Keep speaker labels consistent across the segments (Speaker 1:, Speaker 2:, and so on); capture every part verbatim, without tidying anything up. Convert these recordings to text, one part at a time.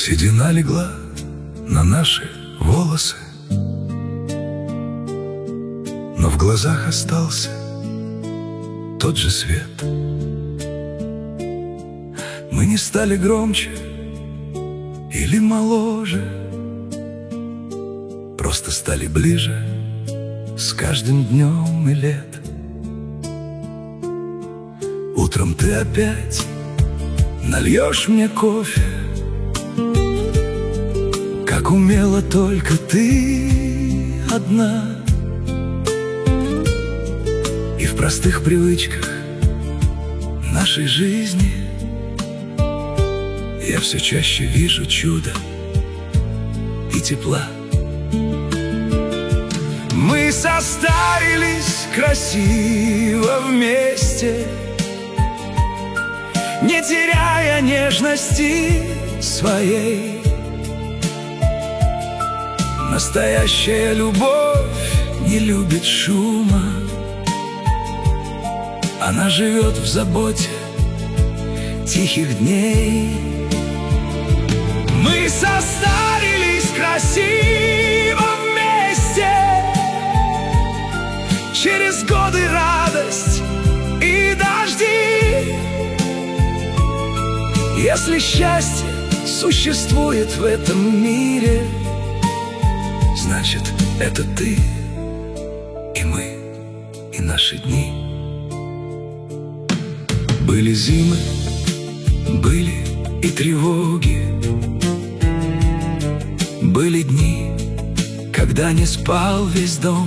Speaker 1: Седина легла на наши волосы, но в глазах остался тот же свет. Мы не стали громче или моложе, просто стали ближе с каждым днем и лет. Утром ты опять нальешь мне кофе, как умела только ты одна. И в простых привычках нашей жизни я все чаще вижу чудо и тепла. Мы состарились красиво вместе, не теряя нежности своей. Настоящая любовь не любит шума, она живет в заботе тихих дней. Мы состарились красиво вместе, через годы радость и дожди. Если счастье существует в этом мире, значит, это ты и мы, и наши дни. Были зимы, были и тревоги, были дни, когда не спал весь дом.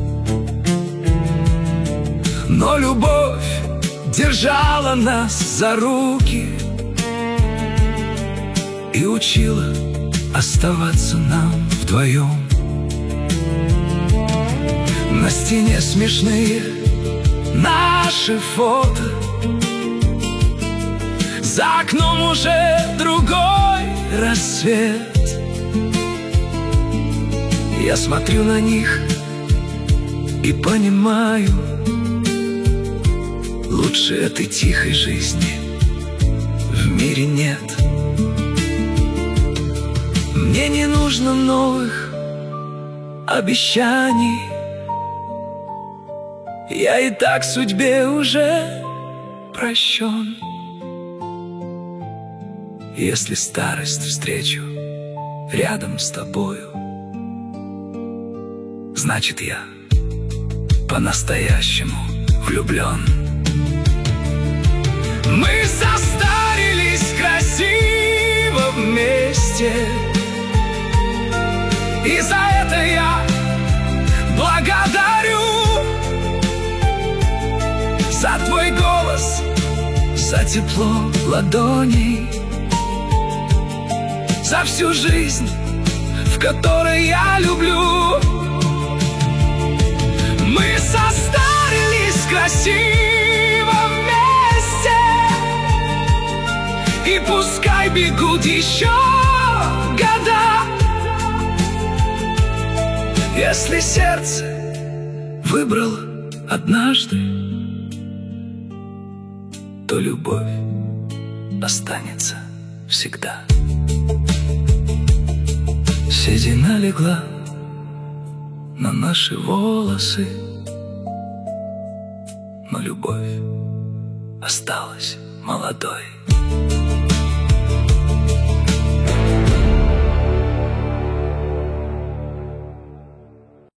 Speaker 1: Но любовь держала нас за руки и учила оставаться нам вдвоем. На стене смешные наши фото, за окном уже другой рассвет. Я смотрю на них и понимаю, лучше этой тихой жизни в мире нет. Мне не нужно новых обещаний, я и так судьбе уже прощен. Если старость встречу рядом с тобою, значит, я по-настоящему влюблен. Мы состарились красиво вместе, и за это я благодарю. За твой голос, за тепло ладоней, за всю жизнь, в которой я люблю. Мы состарились красиво вместе, и пускай бегут еще года. Если сердце выбрало однажды, то любовь останется всегда. Седина легла на наши волосы, но любовь осталась молодой.